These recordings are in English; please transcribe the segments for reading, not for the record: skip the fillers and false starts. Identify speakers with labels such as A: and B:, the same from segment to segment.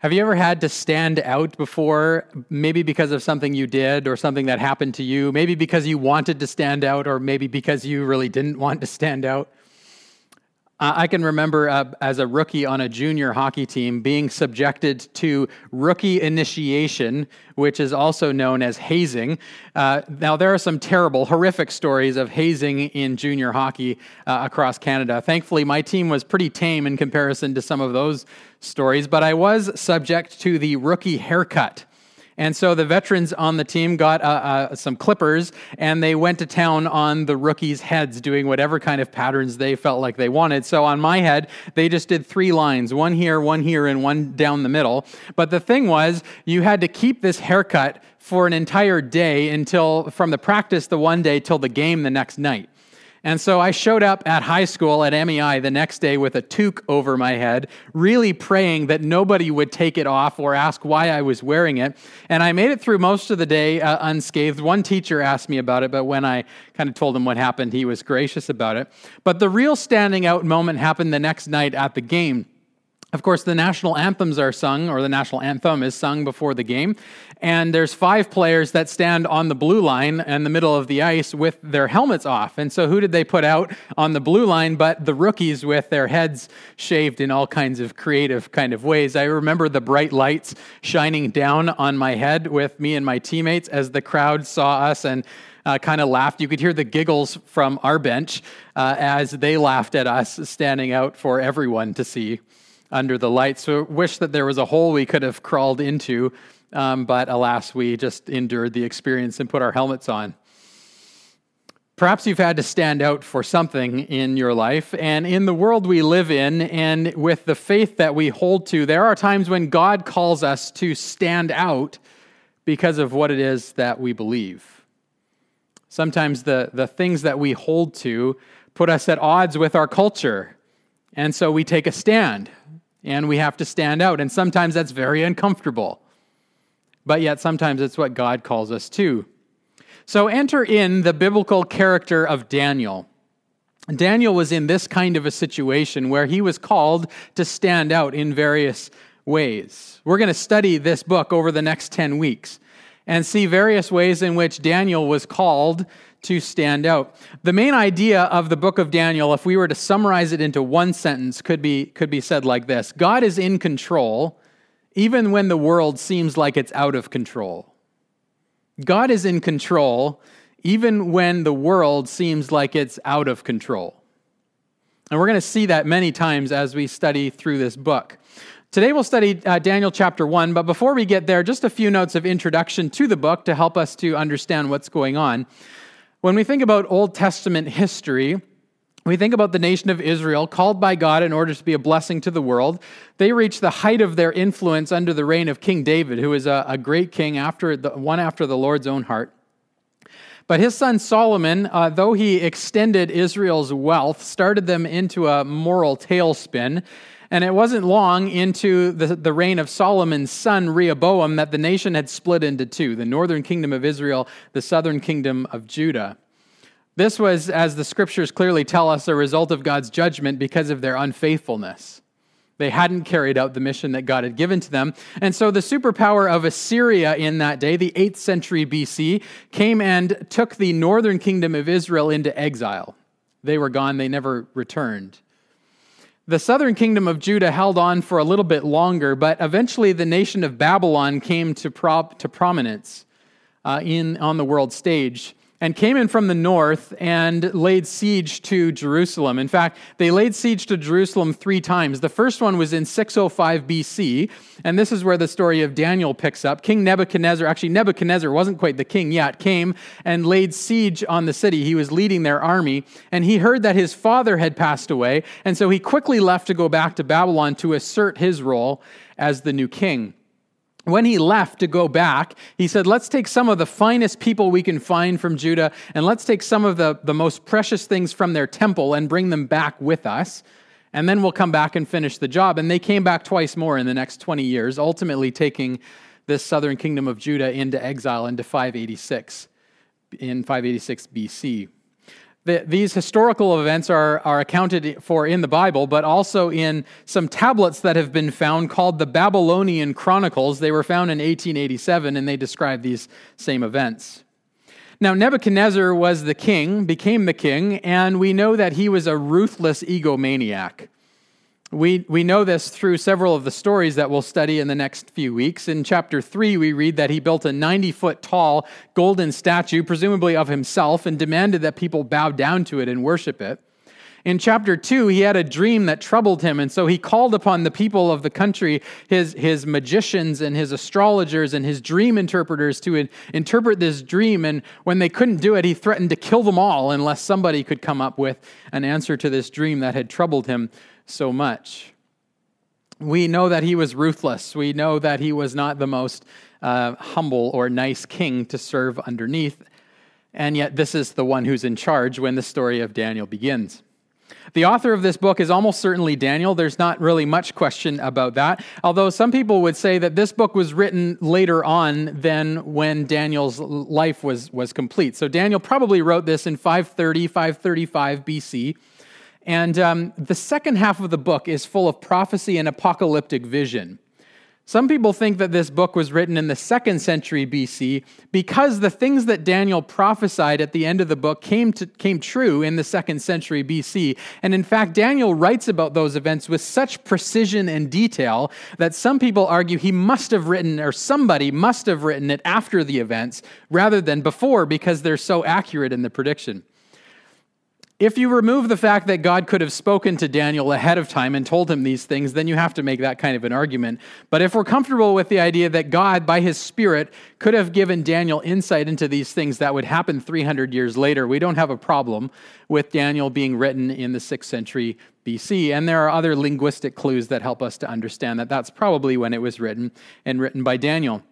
A: Have you ever had to stand out before, maybe because of something you did or something that happened to you, maybe because you wanted to stand out or maybe because you really didn't want to stand out? I can remember as a rookie on a junior hockey team being subjected to rookie initiation, which is also known as hazing. Now, there are some terrible, horrific stories of hazing in junior hockey across Canada. Thankfully, my team was pretty tame in comparison to some of those stories, but I was subject to the rookie haircut. And so the veterans on the team got some clippers, and they went to town on the rookies' heads, doing whatever kind of patterns they felt like they wanted. So on my head, they just did 3 lines, one here, and one down the middle. But the thing was, you had to keep this haircut for an entire day from the practice the one day till the game the next night. And so I showed up at high school at MEI the next day with a toque over my head, really praying that nobody would take it off or ask why I was wearing it. And I made it through most of the day unscathed. One teacher asked me about it, but when I kind of told him what happened, he was gracious about it. But the real standing out moment happened the next night at the game. Of course, the national anthems are sung, or the national anthem is sung before the game, and there's 5 players that stand on the blue line in the middle of the ice with their helmets off. And so who did they put out on the blue line but the rookies with their heads shaved in all kinds of creative kind of ways? I remember the bright lights shining down on my head with me and my teammates as the crowd saw us and kind of laughed. You could hear the giggles from our bench as they laughed at us standing out for everyone to see under the lights. So wish that there was a hole we could have crawled into, but alas, we just endured the experience and put our helmets on. Perhaps you've had to stand out for something in your life, and in the world we live in, and with the faith that we hold to, there are times when God calls us to stand out because of what it is that we believe. Sometimes the things that we hold to put us at odds with our culture, and so we take a stand. And we have to stand out. And sometimes that's very uncomfortable. But yet sometimes it's what God calls us to. So enter in the biblical character of Daniel. Daniel was in this kind of a situation where he was called to stand out in various ways. We're going to study this book over the next 10 weeks and see various ways in which Daniel was called to stand out. The main idea of the book of Daniel, if we were to summarize it into one sentence, could be said like this: God is in control even when the world seems like it's out of control. God is in control even when the world seems like it's out of control. And we're going to see that many times as we study through this book. Today we'll study Daniel chapter 1, but before we get there, just a few notes of introduction to the book to help us to understand what's going on. When we think about Old Testament history, we think about the nation of Israel, called by God in order to be a blessing to the world. They reached the height of their influence under the reign of King David, who was a great king, after the Lord's own heart. But his son Solomon, though he extended Israel's wealth, started them into a moral tailspin. And it wasn't long into the reign of Solomon's son Rehoboam that the nation had split into 2, the northern kingdom of Israel, the southern kingdom of Judah. This was, as the scriptures clearly tell us, a result of God's judgment because of their unfaithfulness. They hadn't carried out the mission that God had given to them. And so the superpower of Assyria in that day, the 8th century BC, came and took the northern kingdom of Israel into exile. They were gone, they never returned. The southern kingdom of Judah held on for a little bit longer, but eventually the nation of Babylon came to prominence on the world stage and came in from the north and laid siege to Jerusalem. In fact, they laid siege to Jerusalem 3 times. The first one was in 605 BC, and this is where the story of Daniel picks up. King Nebuchadnezzar, actually Nebuchadnezzar wasn't quite the king yet, came and laid siege on the city. He was leading their army, and he heard that his father had passed away, and so he quickly left to go back to Babylon to assert his role as the new king. When he left to go back, he said, let's take some of the finest people we can find from Judah, and let's take some of the most precious things from their temple and bring them back with us, and then we'll come back and finish the job. And they came back twice more in the next 20 years, ultimately taking this southern kingdom of Judah into exile into 586 BC. These historical events are accounted for in the Bible, but also in some tablets that have been found called the Babylonian Chronicles. They were found in 1887, and they describe these same events. Now, Nebuchadnezzar became the king, and we know that he was a ruthless egomaniac. We know this through several of the stories that we'll study in the next few weeks. In chapter 3, we read that he built a 90-foot tall golden statue, presumably of himself, and demanded that people bow down to it and worship it. In chapter 2, he had a dream that troubled him, and so he called upon the people of the country, his magicians and his astrologers and his dream interpreters to interpret this dream, and when they couldn't do it, he threatened to kill them all unless somebody could come up with an answer to this dream that had troubled him so much. We know that he was ruthless. We know that he was not the most humble or nice king to serve underneath, and yet this is the one who's in charge when the story of Daniel begins. The author of this book is almost certainly Daniel. There's not really much question about that, although some people would say that this book was written later on than when Daniel's life was complete. So Daniel probably wrote this in 530, 535 BC. And the second half of the book is full of prophecy and apocalyptic vision. Some people think that this book was written in the 2nd century BC because the things that Daniel prophesied at the end of the book came true in the 2nd century BC. And in fact, Daniel writes about those events with such precision and detail that some people argue he must have written, or somebody must have written it after the events rather than before, because they're so accurate in the prediction. If you remove the fact that God could have spoken to Daniel ahead of time and told him these things, then you have to make that kind of an argument. But if we're comfortable with the idea that God, by his Spirit, could have given Daniel insight into these things that would happen 300 years later, we don't have a problem with Daniel being written in the 6th century BC. And there are other linguistic clues that help us to understand that that's probably when it was written, and written by Daniel.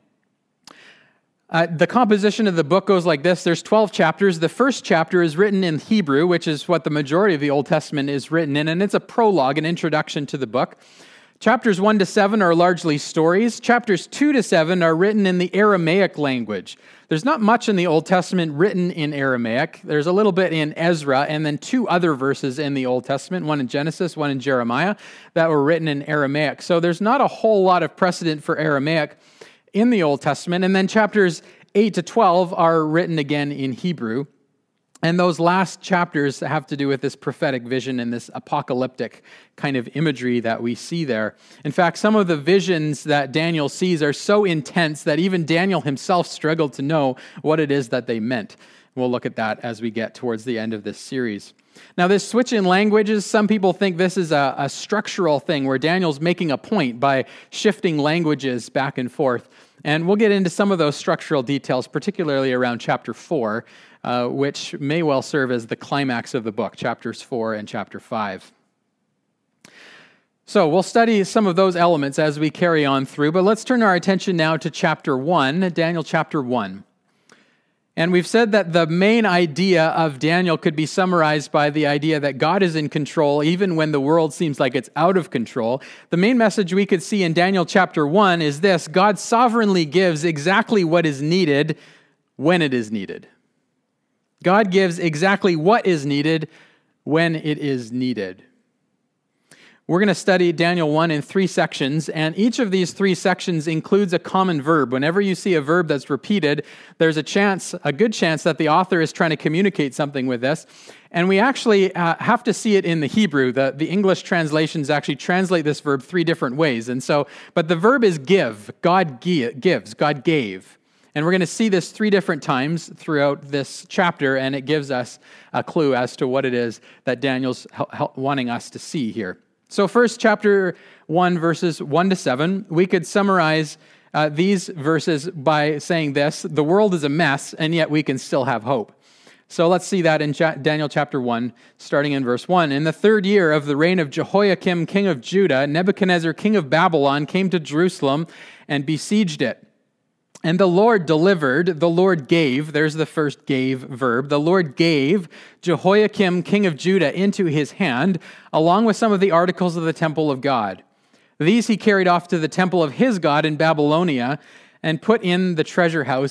A: The composition of the book goes like this. There's 12 chapters. The first chapter is written in Hebrew, which is what the majority of the Old Testament is written in, and it's a prologue, an introduction to the book. Chapters 1 to 7 are largely stories. Chapters 2 to 7 are written in the Aramaic language. There's not much in the Old Testament written in Aramaic. There's a little bit in Ezra, and then 2 other verses in the Old Testament, one in Genesis, one in Jeremiah, that were written in Aramaic. So there's not a whole lot of precedent for Aramaic in the Old Testament. And then chapters 8 to 12 are written again in Hebrew. And those last chapters have to do with this prophetic vision and this apocalyptic kind of imagery that we see there. In fact, some of the visions that Daniel sees are so intense that even Daniel himself struggled to know what it is that they meant. We'll look at that as we get towards the end of this series. Now, this switch in languages, some people think this is a structural thing where Daniel's making a point by shifting languages back and forth. And we'll get into some of those structural details, particularly around chapter 4, which may well serve as the climax of the book, chapters 4 and chapter 5. So we'll study some of those elements as we carry on through, but let's turn our attention now to chapter 1, Daniel chapter 1. And we've said that the main idea of Daniel could be summarized by the idea that God is in control even when the world seems like it's out of control. The main message we could see in Daniel chapter 1 is this: God sovereignly gives exactly what is needed when it is needed. God gives exactly what is needed when it is needed. We're going to study Daniel 1 in 3 sections, and each of these 3 sections includes a common verb. Whenever you see a verb that's repeated, there's a good chance that the author is trying to communicate something with this. And we actually have to see it in the Hebrew. The English translations actually translate this verb 3 different ways. But the verb is give. God gives. God gave. And we're going to see this 3 different times throughout this chapter, and it gives us a clue as to what it is that Daniel's wanting us to see here. So first, chapter 1, verses 1 to 7, we could summarize these verses by saying this: the world is a mess, and yet we can still have hope. So let's see that in Daniel chapter 1, starting in verse 1. In the 3rd year of the reign of Jehoiakim, king of Judah, Nebuchadnezzar, king of Babylon, came to Jerusalem and besieged it. And the Lord delivered, the Lord gave, there's the first gave verb, the Lord gave Jehoiakim, king of Judah, into his hand, along with some of the articles of the temple of God. These he carried off to the temple of his God in Babylonia and put in the treasure house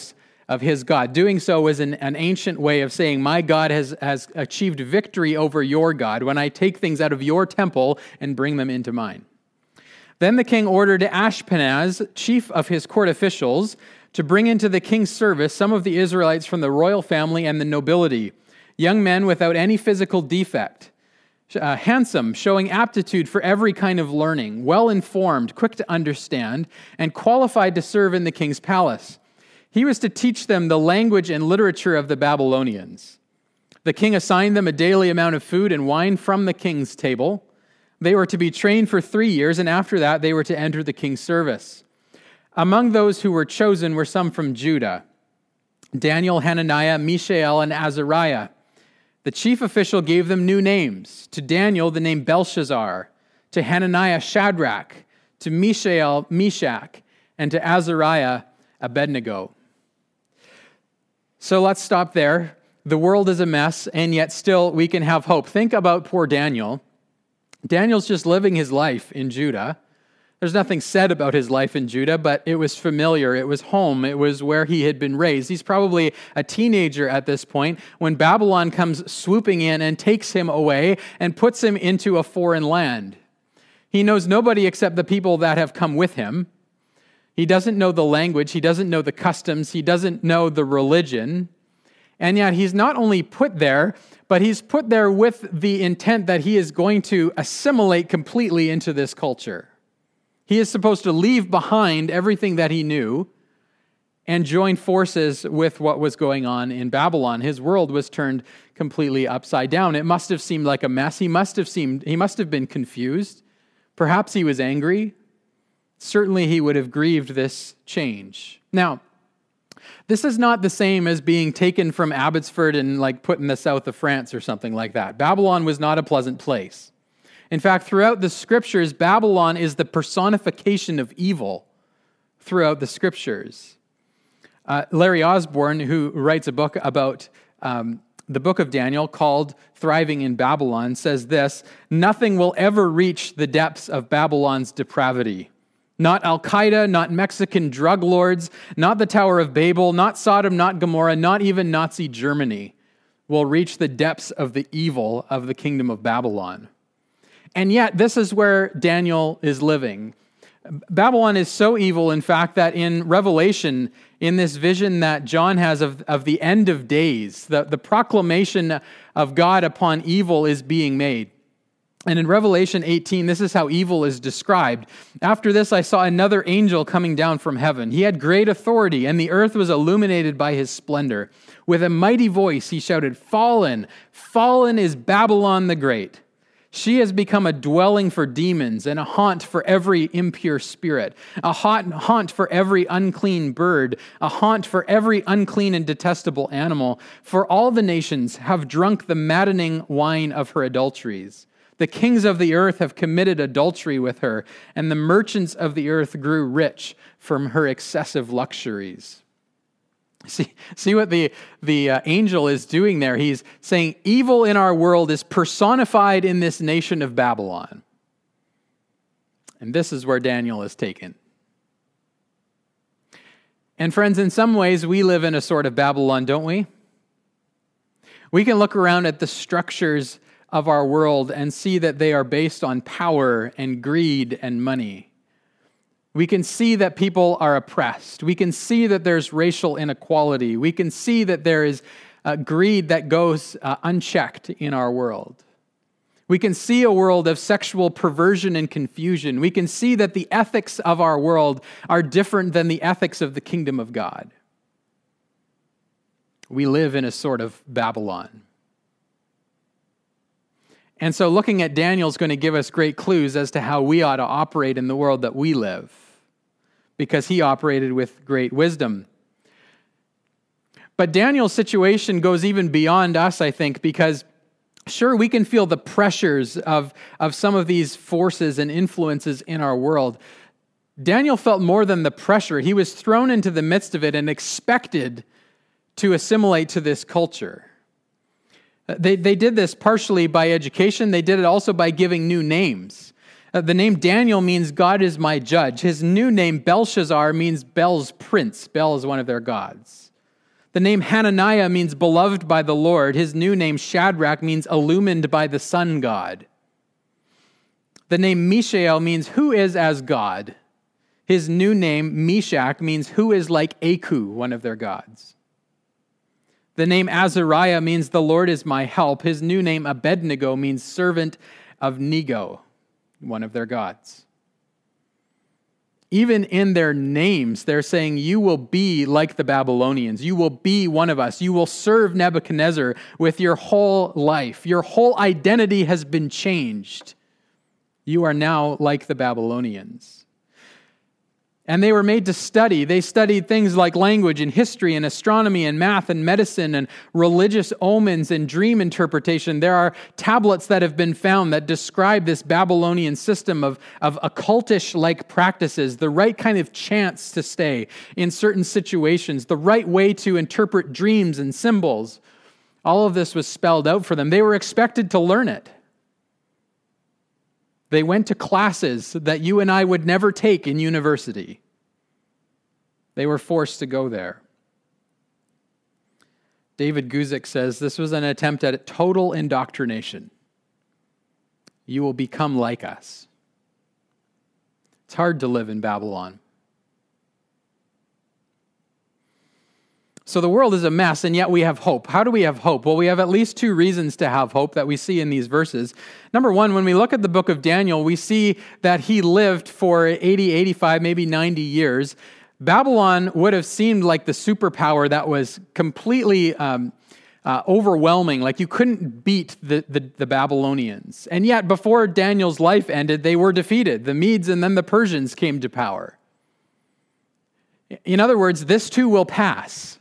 A: of his God. Doing so was an ancient way of saying, my God has achieved victory over your God when I take things out of your temple and bring them into mine. Then the king ordered Ashpenaz, chief of his court officials, to bring into the king's service some of the Israelites from the royal family and the nobility, young men without any physical defect, handsome, showing aptitude for every kind of learning, well-informed, quick to understand, and qualified to serve in the king's palace. He was to teach them the language and literature of the Babylonians. The king assigned them a daily amount of food and wine from the king's table. They were to be trained for 3 years, and after that they were to enter the king's service. Among those who were chosen were some from Judah: Daniel, Hananiah, Mishael, and Azariah. The chief official gave them new names. To Daniel, the name Belshazzar. To Hananiah, Shadrach. To Mishael, Meshach. And to Azariah, Abednego. So let's stop there. The world is a mess, and yet still we can have hope. Think about poor Daniel. Daniel's just living his life in Judah. There's nothing said about his life in Judah, but it was familiar. It was home. It was where he had been raised. He's probably a teenager at this point when Babylon comes swooping in and takes him away and puts him into a foreign land. He knows nobody except the people that have come with him. He doesn't know the language. He doesn't know the customs. He doesn't know the religion. And yet he's not only put there, but he's put there with the intent that he is going to assimilate completely into this culture. He is supposed to leave behind everything that he knew and join forces with what was going on in Babylon. His world was turned completely upside down. It must have seemed like a mess. He must have been confused. Perhaps he was angry. Certainly he would have grieved this change. Now, this is not the same as being taken from Abbotsford and put in the south of France or something like that. Babylon was not a pleasant place. In fact, throughout the scriptures, Babylon is the personification of evil throughout the scriptures. Larry Osborne, who writes a book about the book of Daniel called Thriving in Babylon, says this: nothing will ever reach the depths of Babylon's depravity. Not Al-Qaeda, not Mexican drug lords, not the Tower of Babel, not Sodom, not Gomorrah, not even Nazi Germany will reach the depths of the evil of the kingdom of Babylon. And yet, this is where Daniel is living. Babylon is so evil, in fact, that in Revelation, in this vision that John has of the end of days, the proclamation of God upon evil is being made. And in Revelation 18, this is how evil is described. After this, I saw another angel coming down from heaven. He had great authority, and the earth was illuminated by his splendor. With a mighty voice, he shouted, "Fallen, fallen is Babylon the Great. She has become a dwelling for demons and a haunt for every impure spirit, a haunt for every unclean bird, a haunt for every unclean and detestable animal. For all the nations have drunk the maddening wine of her adulteries. The kings of the earth have committed adultery with her, and the merchants of the earth grew rich from her excessive luxuries." See what the angel is doing there. He's saying evil in our world is personified in this nation of Babylon. And this is where Daniel is taken. And friends, in some ways, we live in a sort of Babylon, don't we? We can look around at the structures of our world and see that they are based on power and greed and money. We can see that people are oppressed. We can see that there's racial inequality. We can see that there is greed that goes unchecked in our world. We can see a world of sexual perversion and confusion. We can see that the ethics of our world are different than the ethics of the kingdom of God. We live in a sort of Babylon. And so looking at Daniel is going to give us great clues as to how we ought to operate in the world that we live, because he operated with great wisdom. But Daniel's situation goes even beyond us, I think, because sure, we can feel the pressures of some of these forces and influences in our world. Daniel felt more than the pressure. He was thrown into the midst of it and expected to assimilate to this culture. They did this partially by education. They did it also by giving new names. The name Daniel means God is my judge. His new name, Belshazzar, means Bel's prince. Bel is one of their gods. The name Hananiah means beloved by the Lord. His new name Shadrach means illumined by the sun god. The name Mishael means who is as God. His new name Meshach means who is like Aku, one of their gods. The name Azariah means the Lord is my help. His new name Abednego means servant of Nego, one of their gods. Even in their names, they're saying, you will be like the Babylonians. You will be one of us. You will serve Nebuchadnezzar with your whole life. Your whole identity has been changed. You are now like the Babylonians. And they were made to study. They studied things like language and history and astronomy and math and medicine and religious omens and dream interpretation. There are tablets that have been found that describe this Babylonian system of occultish-like practices, the right kind of chance to stay in certain situations, the right way to interpret dreams and symbols. All of this was spelled out for them. They were expected to learn it. They went to classes that you and I would never take in university. They were forced to go there. David Guzik says this was an attempt at total indoctrination. You will become like us. It's hard to live in Babylon. So the world is a mess, and yet we have hope. How do we have hope? Well, we have at least two reasons to have hope that we see in these verses. Number one, when we look at the book of Daniel, we see that he lived for 80, 85, maybe 90 years. Babylon would have seemed like the superpower that was completely overwhelming, like you couldn't beat the Babylonians. And yet, before Daniel's life ended, they were defeated. The Medes and then the Persians came to power. In other words, this too will pass.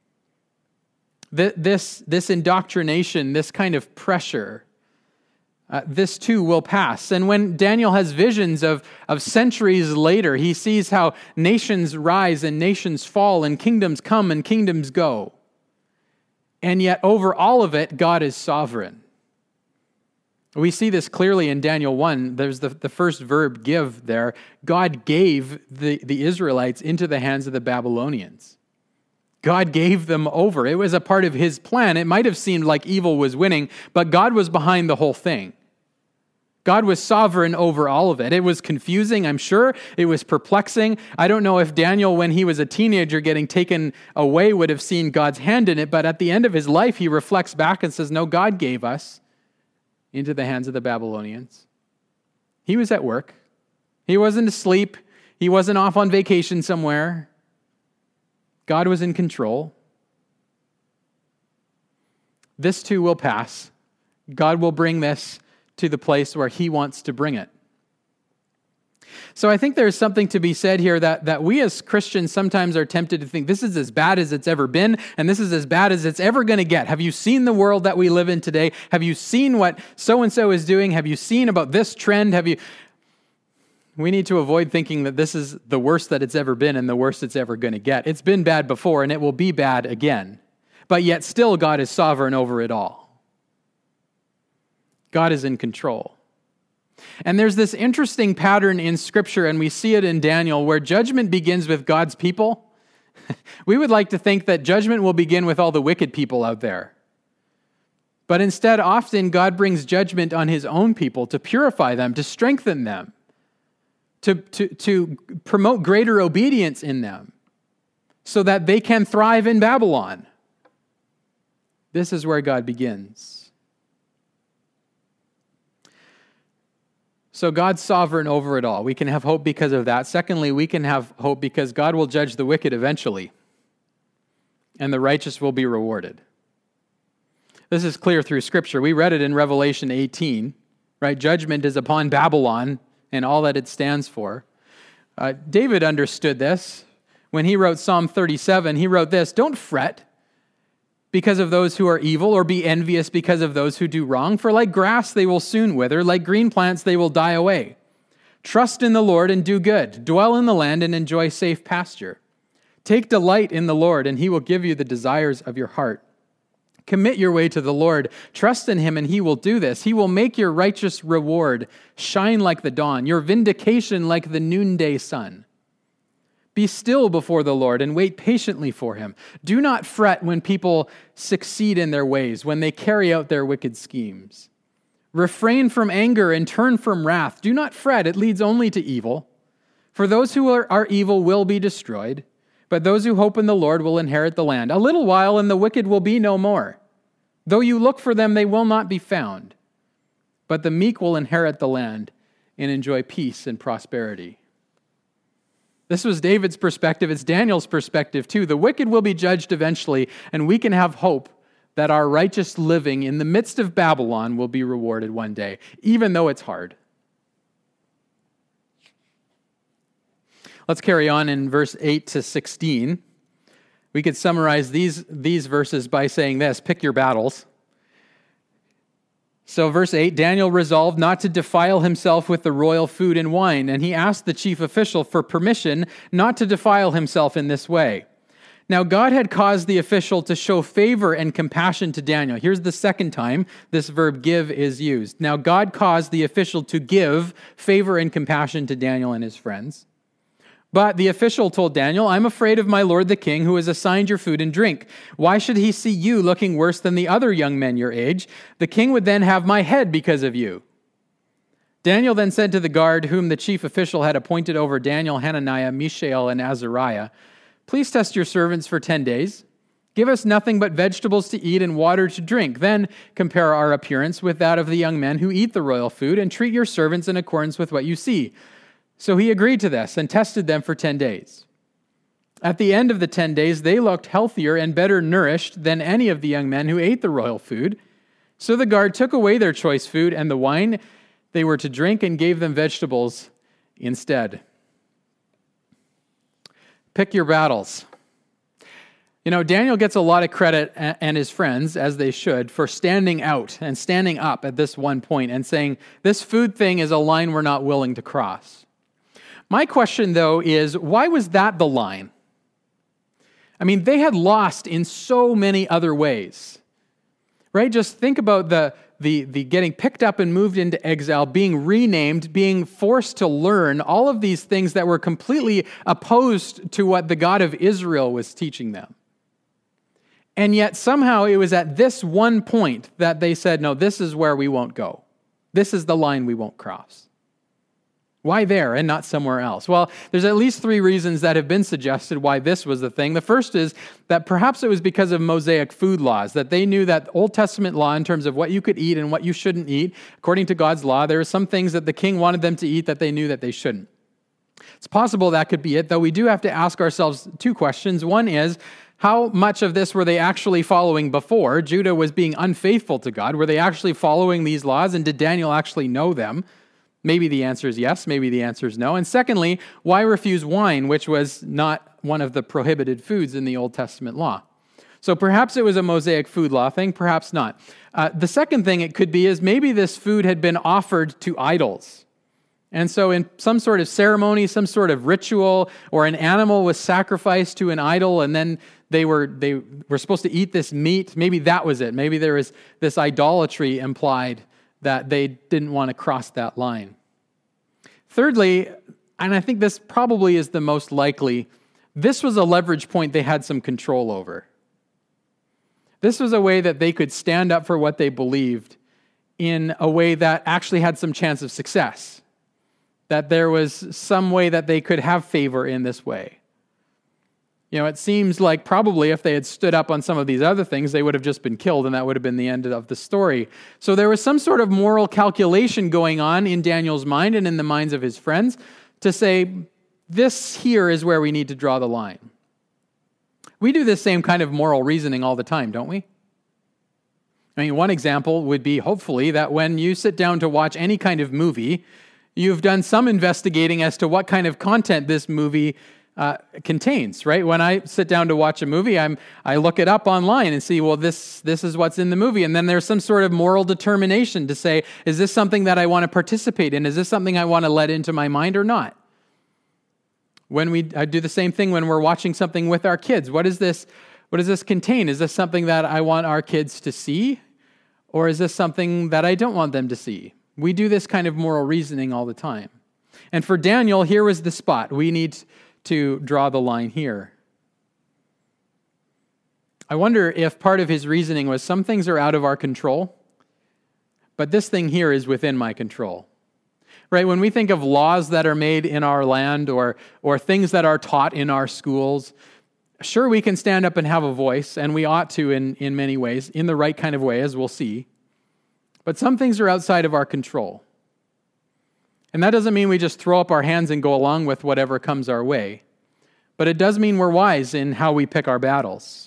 A: This indoctrination, this kind of pressure, this too will pass. And when Daniel has visions of centuries later, he sees how nations rise and nations fall and kingdoms come and kingdoms go. And yet over all of it, God is sovereign. We see this clearly in Daniel 1. There's the first verb, give, there. God gave the Israelites into the hands of the Babylonians. God gave them over. It was a part of his plan. It might have seemed like evil was winning, but God was behind the whole thing. God was sovereign over all of it. It was confusing, I'm sure. It was perplexing. I don't know if Daniel, when he was a teenager getting taken away, would have seen God's hand in it, but at the end of his life, he reflects back and says, no, God gave us into the hands of the Babylonians. He was at work. He wasn't asleep. He wasn't off on vacation somewhere. God was in control. This too will pass. God will bring this to the place where he wants to bring it. So I think there's something to be said here that we as Christians sometimes are tempted to think this is as bad as it's ever been, and this is as bad as it's ever going to get. Have you seen the world that we live in today? Have you seen what so-and-so is doing? Have you seen about this trend? We need to avoid thinking that this is the worst that it's ever been and the worst it's ever going to get. It's been bad before, and it will be bad again. But yet still God is sovereign over it all. God is in control. And there's this interesting pattern in Scripture, and we see it in Daniel, where judgment begins with God's people. We would like to think that judgment will begin with all the wicked people out there. But instead, often God brings judgment on his own people to purify them, to strengthen them, to promote greater obedience in them, so that they can thrive in Babylon. This is where God begins. So God's sovereign over it all. We can have hope because of that. Secondly, we can have hope because God will judge the wicked eventually, and the righteous will be rewarded. This is clear through Scripture. We read it in Revelation 18, right? Judgment is upon Babylon and all that it stands for. David understood this. When he wrote Psalm 37, he wrote this, "Don't fret because of those who are evil, or be envious because of those who do wrong. For like grass they will soon wither, like green plants they will die away. Trust in the Lord and do good. Dwell in the land and enjoy safe pasture. Take delight in the Lord, and he will give you the desires of your heart. Commit your way to the Lord. Trust in him, and he will do this. He will make your righteous reward shine like the dawn, your vindication like the noonday sun. Be still before the Lord and wait patiently for him. Do not fret when people succeed in their ways, when they carry out their wicked schemes. Refrain from anger and turn from wrath. Do not fret, it leads only to evil. For those who are evil will be destroyed, but those who hope in the Lord will inherit the land. A little while and the wicked will be no more. Though you look for them, they will not be found. But the meek will inherit the land and enjoy peace and prosperity. This was David's perspective. It's Daniel's perspective too. The wicked will be judged eventually, and we can have hope that our righteous living in the midst of Babylon will be rewarded one day, even though it's hard. Let's carry on in verse 8 to 16. We could summarize these verses by saying this: pick your battles. So verse 8, Daniel resolved not to defile himself with the royal food and wine, and he asked the chief official for permission not to defile himself in this way. Now God had caused the official to show favor and compassion to Daniel. Here's the second time this verb give is used. Now God caused the official to give favor and compassion to Daniel and his friends. But the official told Daniel, I'm afraid of my lord the king, who has assigned your food and drink. Why should he see you looking worse than the other young men your age? The king would then have my head because of you. Daniel then said to the guard, whom the chief official had appointed over Daniel, Hananiah, Mishael, and Azariah, please test your servants for 10 days. Give us nothing but vegetables to eat and water to drink. Then compare our appearance with that of the young men who eat the royal food, and treat your servants in accordance with what you see. So he agreed to this and tested them for 10 days. At the end of the 10 days, they looked healthier and better nourished than any of the young men who ate the royal food. So the guard took away their choice food and the wine they were to drink and gave them vegetables instead. Pick your battles. You know, Daniel gets a lot of credit, and his friends, as they should, for standing out and standing up at this one point and saying, this food thing is a line we're not willing to cross. My question, though, is why was that the line? I mean, they had lost in so many other ways, right? Just think about the getting picked up and moved into exile, being renamed, being forced to learn all of these things that were completely opposed to what the God of Israel was teaching them. And yet somehow it was at this one point that they said, no, this is where we won't go. This is the line we won't cross. Why there and not somewhere else? Well, there's at least 3 reasons that have been suggested why this was the thing. The first is that perhaps it was because of Mosaic food laws, that they knew that Old Testament law in terms of what you could eat and what you shouldn't eat. According to God's law, there are some things that the king wanted them to eat that they knew that they shouldn't. It's possible that could be it, though we do have to ask ourselves 2 questions. One is, how much of this were they actually following before? Judah was being unfaithful to God. Were they actually following these laws, and did Daniel actually know them? Maybe the answer is yes, maybe the answer is no. And secondly, why refuse wine, which was not one of the prohibited foods in the Old Testament law? So perhaps it was a Mosaic food law thing, perhaps not. The second thing it could be is maybe this food had been offered to idols. And so in some sort of ceremony, some sort of ritual, or an animal was sacrificed to an idol, and then they were supposed to eat this meat. Maybe that was it. Maybe there was this idolatry implied that they didn't want to cross that line. Thirdly, and I think this probably is the most likely, this was a leverage point they had some control over. This was a way that they could stand up for what they believed in a way that actually had some chance of success. That there was some way that they could have favor in this way. You know, it seems like probably if they had stood up on some of these other things, they would have just been killed, and that would have been the end of the story. So there was some sort of moral calculation going on in Daniel's mind and in the minds of his friends to say, this here is where we need to draw the line. We do this same kind of moral reasoning all the time, don't we? I mean, one example would be, hopefully, that when you sit down to watch any kind of movie, you've done some investigating as to what kind of content this movie contains, right? When I sit down to watch a movie, I look it up online and see, well, this is what's in the movie. And then there's some sort of moral determination to say, is this something that I want to participate in? Is this something I want to let into my mind or not? I do the same thing when we're watching something with our kids. What does this contain? Is this something that I want our kids to see? Or is this something that I don't want them to see? We do this kind of moral reasoning all the time. And for Daniel, here was the spot. We need to draw the line here. I wonder if part of his reasoning was some things are out of our control, but this thing here is within my control. Right? When we think of laws that are made in our land or things that are taught in our schools, sure, we can stand up and have a voice, and we ought to in many ways, in the right kind of way, as we'll see. But some things are outside of our control. And that doesn't mean we just throw up our hands and go along with whatever comes our way. But it does mean we're wise in how we pick our battles.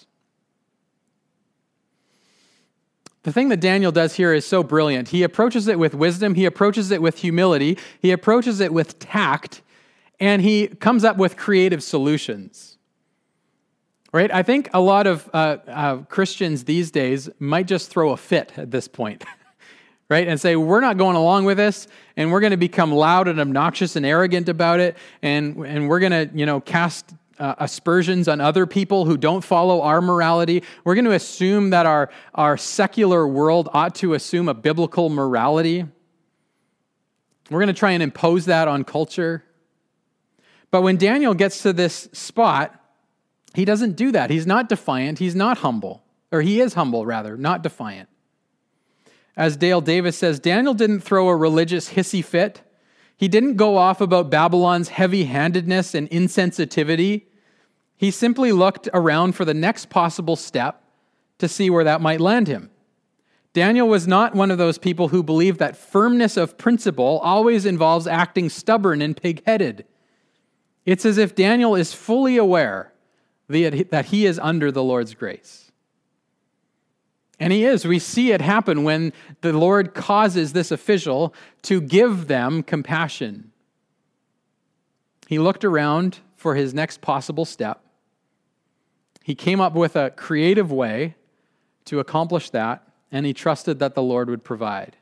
A: The thing that Daniel does here is so brilliant. He approaches it with wisdom, he approaches it with humility, he approaches it with tact, and he comes up with creative solutions. Right? I think a lot of Christians these days might just throw a fit at this point, right? And say, we're not going along with this, and we're going to become loud and obnoxious and arrogant about it, and we're going to, cast aspersions on other people who don't follow our morality. We're going to assume that our secular world ought to assume a biblical morality. We're going to try and impose that on culture. But when Daniel gets to this spot, he doesn't do that. He's not defiant. He's not humble. Or he is humble, rather, not defiant. As Dale Davis says, Daniel didn't throw a religious hissy fit. He didn't go off about Babylon's heavy-handedness and insensitivity. He simply looked around for the next possible step to see where that might land him. Daniel was not one of those people who believe that firmness of principle always involves acting stubborn and pig-headed. It's as if Daniel is fully aware that he is under the Lord's grace. And he is. We see it happen when the Lord causes this official to give them compassion. He looked around for his next possible step. He came up with a creative way to accomplish that, and he trusted that the Lord would provide.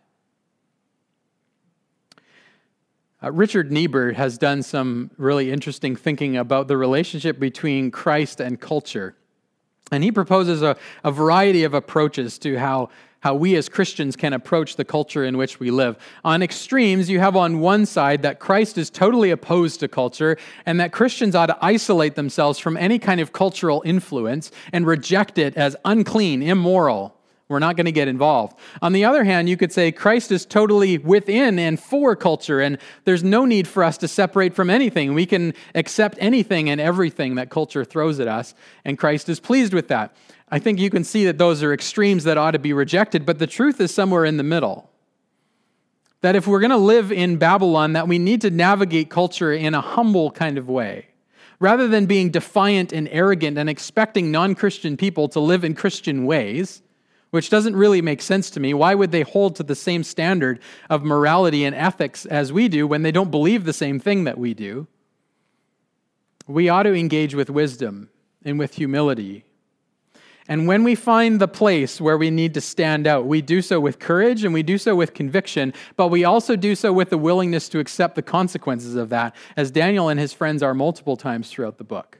A: Richard Niebuhr has done some really interesting thinking about the relationship between Christ and culture. And he proposes a variety of approaches to how we as Christians can approach the culture in which we live. On extremes, you have on one side that Christ is totally opposed to culture and that Christians ought to isolate themselves from any kind of cultural influence and reject it as unclean, immoral. We're not going to get involved. On the other hand, you could say Christ is totally within and for culture, and there's no need for us to separate from anything. We can accept anything and everything that culture throws at us, and Christ is pleased with that. I think you can see that those are extremes that ought to be rejected, but the truth is somewhere in the middle. That if we're going to live in Babylon, that we need to navigate culture in a humble kind of way. Rather than being defiant and arrogant and expecting non-Christian people to live in Christian ways, which doesn't really make sense to me. Why would they hold to the same standard of morality and ethics as we do when they don't believe the same thing that we do? We ought to engage with wisdom and with humility. And when we find the place where we need to stand out, we do so with courage and we do so with conviction, but we also do so with the willingness to accept the consequences of that, as Daniel and his friends are multiple times throughout the book.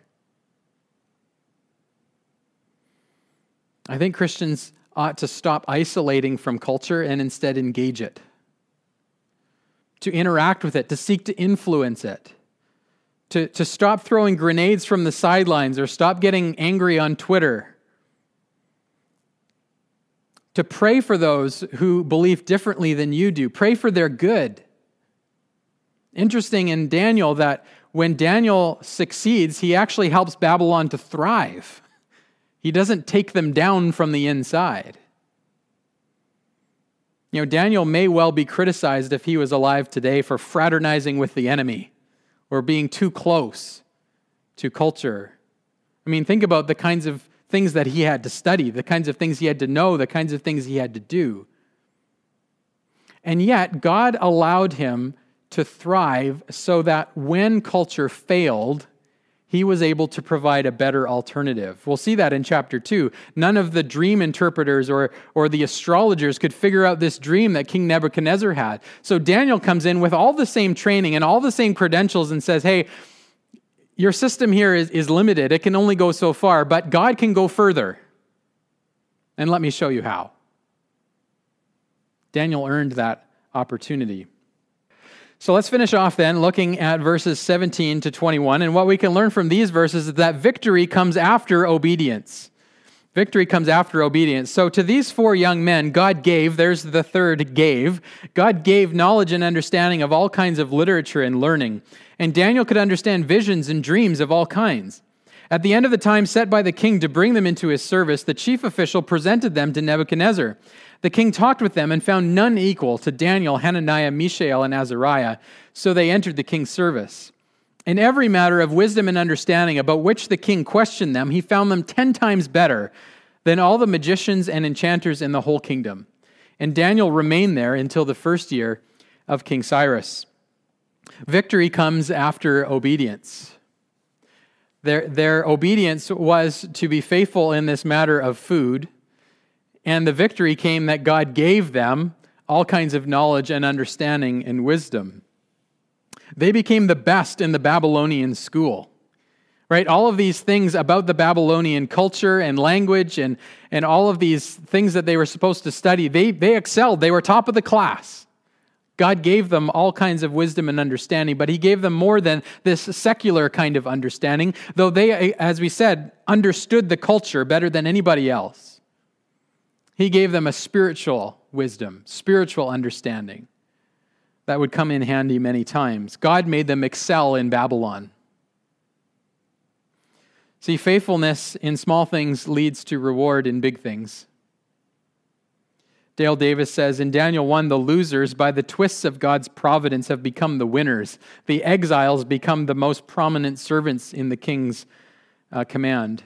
A: I think Christians ought to stop isolating from culture and instead engage it, to interact with it, to seek to influence it, to stop throwing grenades from the sidelines or stop getting angry on Twitter, to pray for those who believe differently than you do. Pray for their good. Interesting in Daniel that when Daniel succeeds, he actually helps Babylon to thrive. He doesn't take them down from the inside. Daniel may well be criticized if he was alive today for fraternizing with the enemy or being too close to culture. Think about the kinds of things that he had to study, the kinds of things he had to know, the kinds of things he had to do. And yet, God allowed him to thrive so that when culture failed, he was able to provide a better alternative. We'll see that in chapter 2. None of the dream interpreters or the astrologers could figure out this dream that King Nebuchadnezzar had. So Daniel comes in with all the same training and all the same credentials and says, hey, your system here is limited. It can only go so far, but God can go further. And let me show you how. Daniel earned that opportunity. So let's finish off then looking at verses 17 to 21. And what we can learn from these verses is that victory comes after obedience. Victory comes after obedience. So to these 4 young men, God gave, there's the third gave, God gave knowledge and understanding of all kinds of literature and learning. And Daniel could understand visions and dreams of all kinds. At the end of the time set by the king to bring them into his service, the chief official presented them to Nebuchadnezzar. The king talked with them and found none equal to Daniel, Hananiah, Mishael, and Azariah, so they entered the king's service. In every matter of wisdom and understanding about which the king questioned them, he found them 10 times better than all the magicians and enchanters in the whole kingdom. And Daniel remained there until the first year of King Cyrus. Victory comes after obedience. Their obedience was to be faithful in this matter of food, and the victory came that God gave them all kinds of knowledge and understanding and wisdom. They became the best in the Babylonian school, right? All of these things about the Babylonian culture and language and all of these things that they were supposed to study, they excelled. They were top of the class. God gave them all kinds of wisdom and understanding, but he gave them more than this secular kind of understanding, though they, as we said, understood the culture better than anybody else. He gave them a spiritual wisdom, spiritual understanding that would come in handy many times. God made them excel in Babylon. See, faithfulness in small things leads to reward in big things. Dale Davis says, in Daniel 1, the losers, by the twists of God's providence, have become the winners. The exiles become the most prominent servants in the king's command.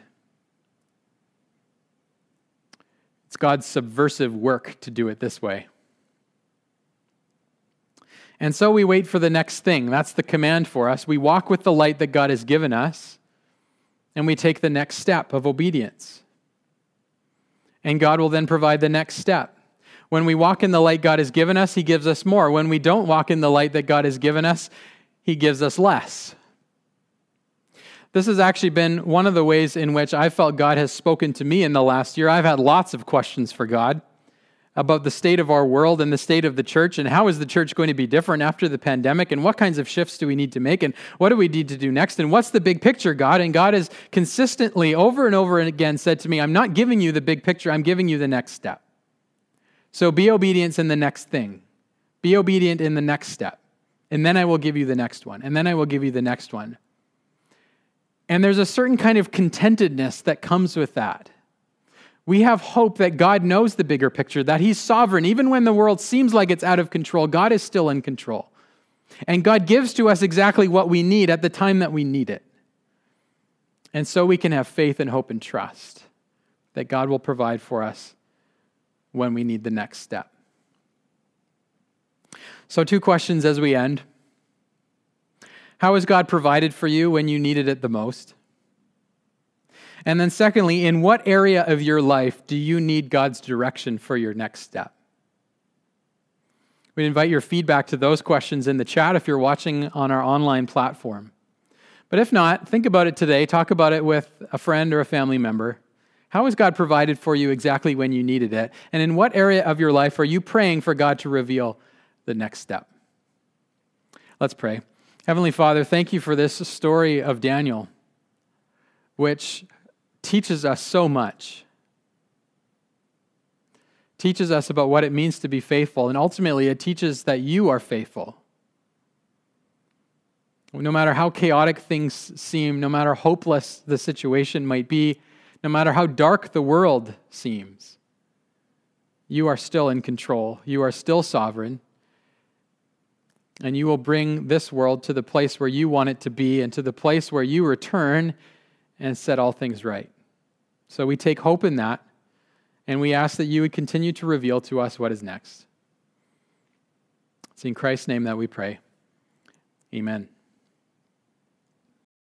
A: It's God's subversive work to do it this way. And so we wait for the next thing. That's the command for us. We walk with the light that God has given us, and we take the next step of obedience. And God will then provide the next step. When we walk in the light God has given us, he gives us more. When we don't walk in the light that God has given us, he gives us less. This has actually been one of the ways in which I felt God has spoken to me in the last year. I've had lots of questions for God about the state of our world and the state of the church, and how is the church going to be different after the pandemic, and what kinds of shifts do we need to make, and what do we need to do next, and what's the big picture, God? And God has consistently, over and over again, said to me, I'm not giving you the big picture, I'm giving you the next step. So be obedient in the next thing. Be obedient in the next step. And then I will give you the next one. And then I will give you the next one. And there's a certain kind of contentedness that comes with that. We have hope that God knows the bigger picture, that he's sovereign. Even when the world seems like it's out of control, God is still in control. And God gives to us exactly what we need at the time that we need it. And so we can have faith and hope and trust that God will provide for us when we need the next step. So 2 questions as we end. How has God provided for you when you needed it the most? And then secondly, in what area of your life do you need God's direction for your next step? We invite your feedback to those questions in the chat if you're watching on our online platform. But if not, think about it today. Talk about it with a friend or a family member. How has God provided for you exactly when you needed it? And in what area of your life are you praying for God to reveal the next step? Let's pray. Heavenly Father, thank you for this story of Daniel, which teaches us so much. Teaches us about what it means to be faithful, and ultimately it teaches that you are faithful. No matter how chaotic things seem, no matter how hopeless the situation might be, no matter how dark the world seems, you are still in control. You are still sovereign. And you will bring this world to the place where you want it to be and to the place where you return and set all things right. So we take hope in that, and we ask that you would continue to reveal to us what is next. It's in Christ's name that we pray. Amen.